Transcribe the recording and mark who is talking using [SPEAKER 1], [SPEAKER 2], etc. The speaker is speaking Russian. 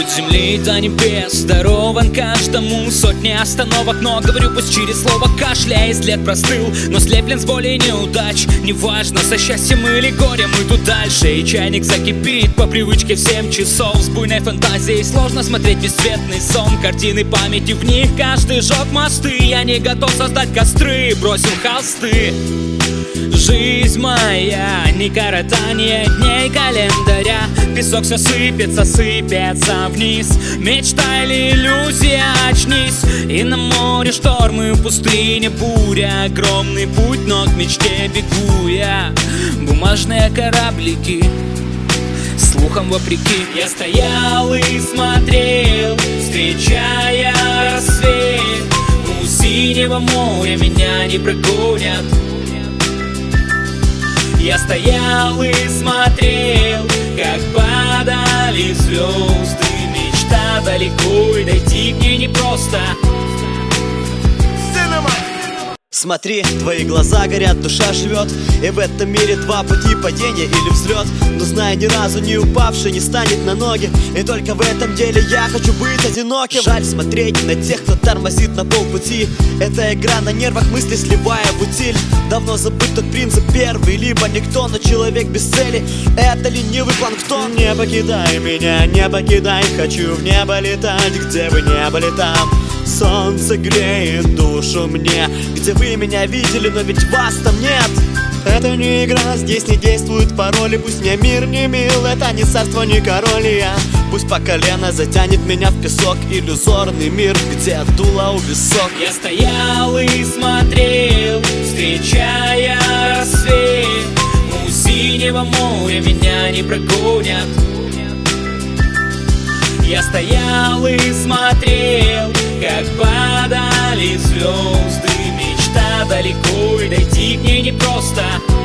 [SPEAKER 1] От земли до небес дарован каждому сотни остановок, но говорю пусть через слово кашля. Из лет простыл, но слеплен с болей неудач. Неважно, со счастьем или горем, иду дальше. И чайник закипит по привычке в 7 часов. С буйной фантазией сложно смотреть бесцветный сон. Картины памяти, в них каждый жег мосты. Я не готов создать костры, бросил холсты. Жизнь моя не коротание дней календаря. Песок все сыпется, сыпется вниз. Мечта или иллюзия, очнись. И на море штормы, в пустыне буря. Огромный путь, но к мечте бегу я. Бумажные кораблики, слухом вопреки. Я стоял и смотрел, встречая рассвет. У синего моря меня не прогонят. Я стоял и смотрел, как падали звезды. Мечта далеко, и дойти к ней непросто.
[SPEAKER 2] Смотри, твои глаза горят, душа живет. И в этом мире два пути: падение или взлет. Но знай, ни разу не упавший не станет на ноги. И только в этом деле я хочу быть одиноким. Жаль смотреть на тех, кто тормозит на полпути. Это игра на нервах, мысли сливая в утиль. Давно забыт тот принцип: первый либо никто. Но человек без цели — это ленивый планктон. Не покидай меня, не покидай. Хочу в небо летать, где вы не были там. Солнце греет душу мне, где вы меня видели, но ведь вас там нет. Это не игра, здесь не действуют пароли. Пусть мне мир не мил, это не царство, не король я. Пусть по колено затянет меня в песок иллюзорный мир, где дуло у висок.
[SPEAKER 1] Я стоял и смотрел, встречая рассвет. У синего моря меня не прогонят. Я стоял и смотрел, как падали звезды. Мечта далеко, и дойти к ней непросто.